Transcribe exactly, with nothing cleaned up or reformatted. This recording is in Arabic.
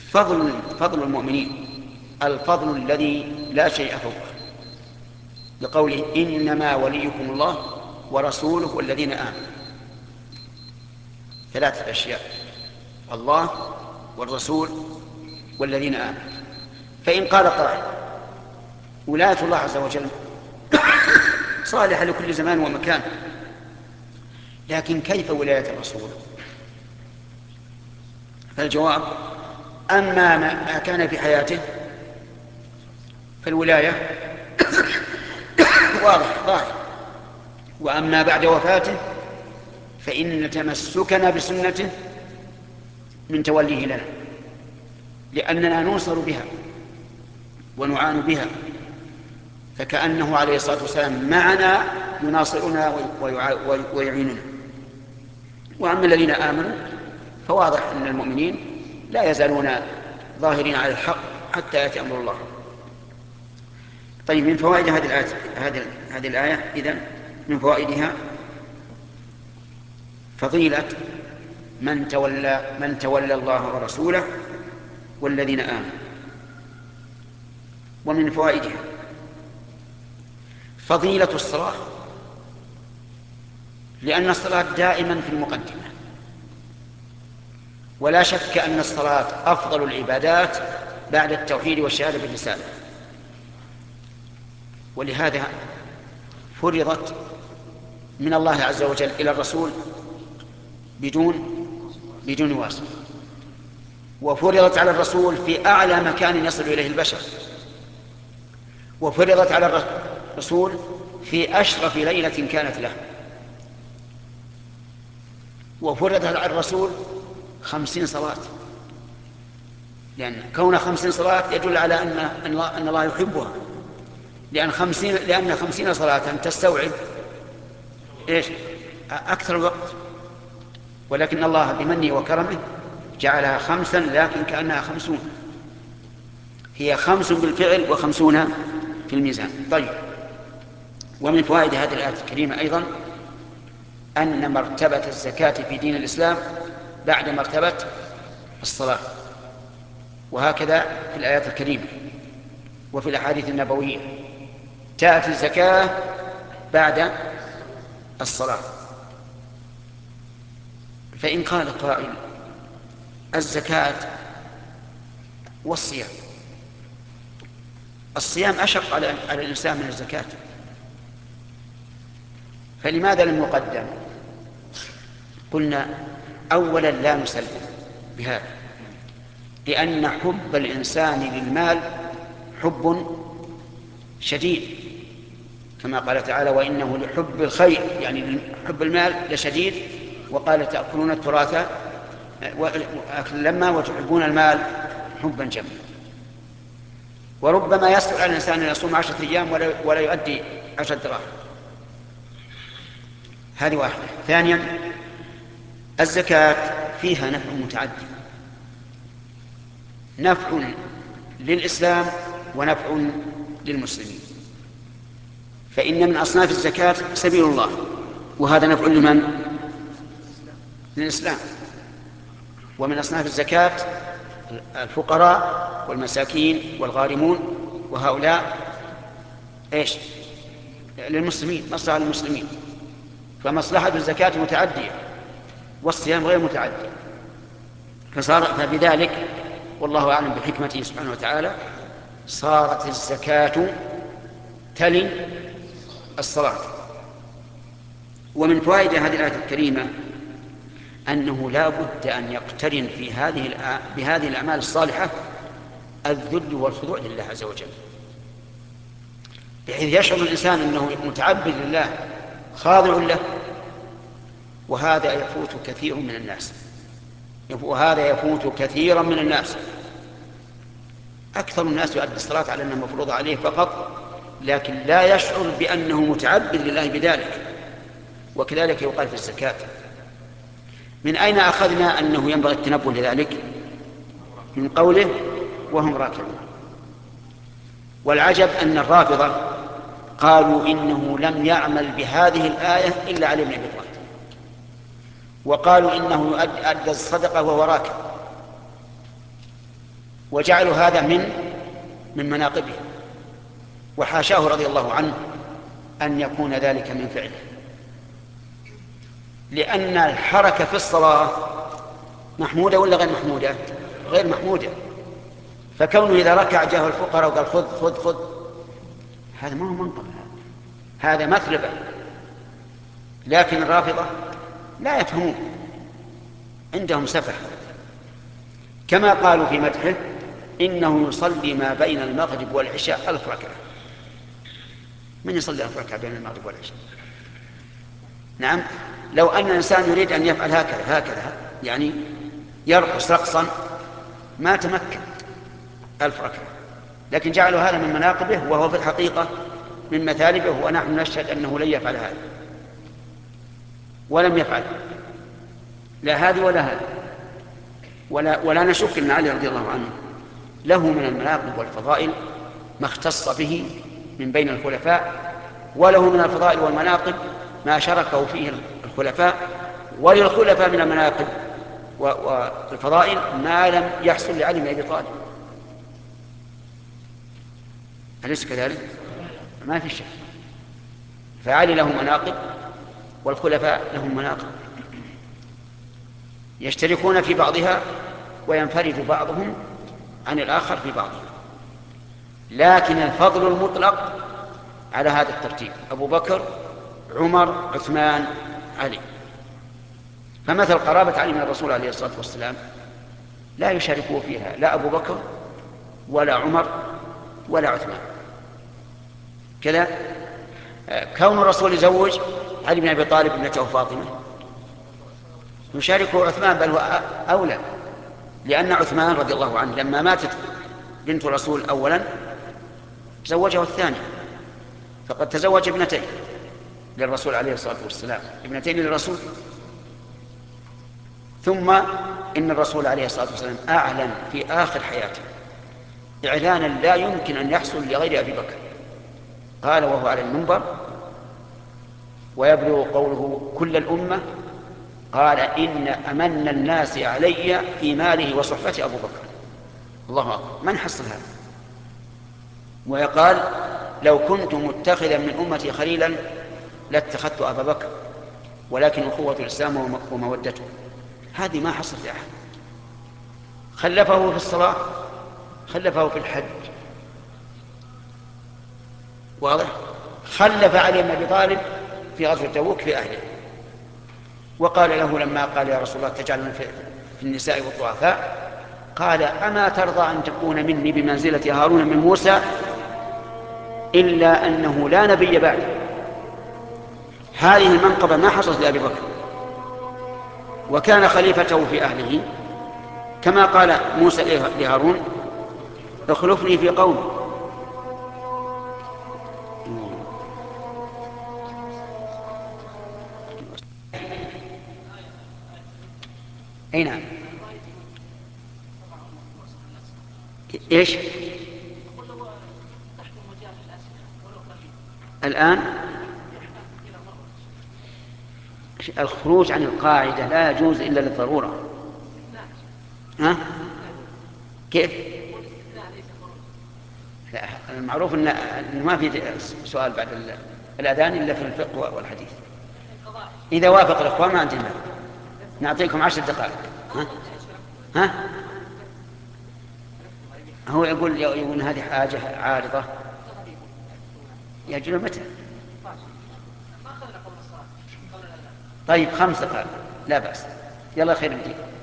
فضل فضل المؤمنين الفضل الذي لا شيء فوقه، بقوله إنما وليكم الله ورسوله والذين آمنوا. ثلاثة أشياء: الله والرسول والذين آمنوا. فإن قال قائل ولاية الله عز وجل صالحة لكل زمان ومكان، لكن كيف ولاية الرسول؟ فالجواب: أما ما كان في حياته فالولاية واضح ظاهر، وأما بعد وفاته فإن تمسكنا بسنته من توليه لنا، لأننا ننصر بها ونعان بها، فكأنه عليه الصلاة والسلام معنا يناصرنا ويعيننا. وأما الذين آمنوا فواضح أن المؤمنين لا يزالون ظاهرين على الحق حتى يأتي أمر الله. طيب، من فوائد هذه الآية هذه هذه الآية إذن من فوائدها فضيلة من تولى من تولى الله ورسوله والذين آمنوا. ومن فوائدها فضيلة الصلاة، لأن الصلاة دائما في المقدمة، ولا شك أن الصلاة أفضل العبادات بعد التوحيد والشهادة بالرسالة، ولهذا فرضت من الله عز وجل إلى الرسول بدون بدون واسطة، وفرضت على الرسول في أعلى مكان يصل إليه البشر، وفرضت على الرسول في أشرف ليلة كانت له، وفرضت على الرسول خمسين صلاة، لأن كون خمسين صلاة يدل على أن أن الله يحبها، لأن خمسين لأن خمسين صلاة تستوعب إيش أكثر الوقت، ولكن الله بمنه وكرمه جعلها خمسا لكن كأنها خمسون، هي خمس بالفعل وخمسون في الميزان. طيب، ومن فوائد هذه الآية الكريمة أيضا أن مرتبة الزكاة في دين الإسلام بعد مرتبة الصلاة، وهكذا في الآيات الكريمة وفي الأحاديث النبوية تأتي الزكاة بعد الصلاة. فإن قال قائل الزكاة والصيام، الصيام أشق على على الإنسان من الزكاة، فلماذا لم يقدم؟ قلنا أولا لا نسلم بهذا، لأن حب الإنسان للمال حب شديد، كما قال تعالى وإنه لحب الخير، يعني حب المال لشديد، وقال تأكلون التراث لما وتحبون المال حبا جما. وربما يسهل على الإنسان أن يصوم عشرة أيام ولا, ولا يؤدي عشرة دراهم. هذه واحدة. ثانيا الزكاة فيها نفع متعدد، نفع للإسلام ونفع للمسلمين، فإن من أصناف الزكاة سبيل الله، وهذا نفع لمن؟ للإسلام. ومن أصناف الزكاة الفقراء والمساكين والغارمون، وهؤلاء إيش؟ للمسلمين، مصلحة للمسلمين، فمصلحة الزكاة متعدية والصيام غير متعدي، فصار فبذلك والله أعلم بحكمته سبحانه وتعالى صارت الزكاة تلي الصلاة. ومن فوائد هذه الآية الكريمة أنه لا بد أن يقترن في هذه بهذه الأعمال الصالحة الذل والخضوع لله عز وجل، بحيث يشعر الإنسان أنه متعبد لله خاضع له، وهذا يفوت كثير من الناس وهذا يفوت كثيرا من الناس. أكثر الناس يؤدي الصلاة على أنها مفروضة عليه فقط، لكن لا يشعر بأنه متعبد لله بذلك. وكذلك يقال في الزكاة. من أين أخذنا أنه ينبغي التنبه لذلك؟ من قوله وهم راكعون. والعجب أن الرافضة قالوا إنه لم يعمل بهذه الآية إلا علي بن أبي طالب، وقالوا إنه يؤدي الصدقة وهو راكع، وجعلوا هذا من من مناقبه، وحاشاه رضي الله عنه أن يكون ذلك من فعله، لأن الحركة في الصلاة محمودة ولا غير محمودة؟ غير محمودة. فكونه إذا ركع جاه الفقراء وقال خذ خذ خذ، هذا ما هو منقب، هذا مثلبة. لكن الرافضة لا يفهمون، عندهم سفه، كما قالوا في مدحه إنه يصلي ما بين المغرب والعشاء ألف ركعة. من يصلي ألف ركعة بين المغرب والعشاء؟ نعم، لو أن الإنسان يريد أن يفعل هكذا هكذا يعني يرقص رقصا ما تمكن ألف ركعة، لكن جعلوا هذا من مناقبه وهو في الحقيقة من مثالبه، ونحن نشهد أنه لن يفعل هذا ولم يفعل لا هذه ولا هذا. ولا, ولا نشك أن علي رضي الله عنه له من المناقب والفضائل ما اختص به من بين الخلفاء، وله من الفضائل والمناقب ما شركه فيه الخلفاء، وللخلفاء من المناقب والفضائل ما لم يحصل لعلي بن أبي طالب. أليس كذلك؟ ما في شك. فعلي له مناقب والخلفاء لهم مناقب يشتركون في بعضها وينفرد بعضهم عن الآخر في بعضها، لكن الفضل المطلق على هذا الترتيب: أبو بكر، عمر، عثمان، علي. فمثل قرابة علي من الرسول عليه الصلاة والسلام لا يشاركه فيها لا أبو بكر ولا عمر ولا عثمان. كذا كون الرسول يزوج علي بن أبي طالب ابنته فاطمة يشاركه عثمان، بل هو أولى، لأن عثمان رضي الله عنه لما ماتت بنت الرسول أولا زوجه الثاني، فقد تزوج ابنتين للرسول عليه الصلاة والسلام، ابنتين للرسول. ثم إن الرسول عليه الصلاة والسلام أعلن في آخر حياته إعلانا لا يمكن أن يحصل لغير أبي بكر، قال وهو على المنبر ويبلغ قوله كل الأمة، قال إن أمن الناس علي في ماله وصحبته أبو بكر. الله أكبر، من حصل هذا؟ ويقال لو كنت متخذا من أمتي خليلا لاتخذت أبا بكر، ولكن أخوة الإسلام ومودته. هذه ما حصلت لأحد. خلفه في الصلاة، خلفه في الحج، واضح؟ خلف علي بن أبي طالب في غزوة تبوك في أهله، وقال له لما قال يا رسول الله تجعلنا في النساء والضعفاء، قال أما ترضى أن تكون مني بمنزلة هارون من موسى إلا أنه لا نبي بعد. هذه المنقبة ما حصلت لأبي بكر، وكان خليفته في أهله كما قال موسى لهارون اخلفني في قومي. أي نعم. إيش الآن؟ الخروج عن القاعدة لا يجوز إلا للضرورة. ها؟ كيف؟ لا، المعروف أن ما في سؤال بعد الأذان إلا في الفقه والحديث. إذا وافق الإخوان ما عندنا، نعطيكم عشر دقائق. ها؟ ها؟ هو يقول يقول هذه حاجة عارضة. يجوز متى؟ طيب خمس دقائق لا بأس. يلا خير بديك.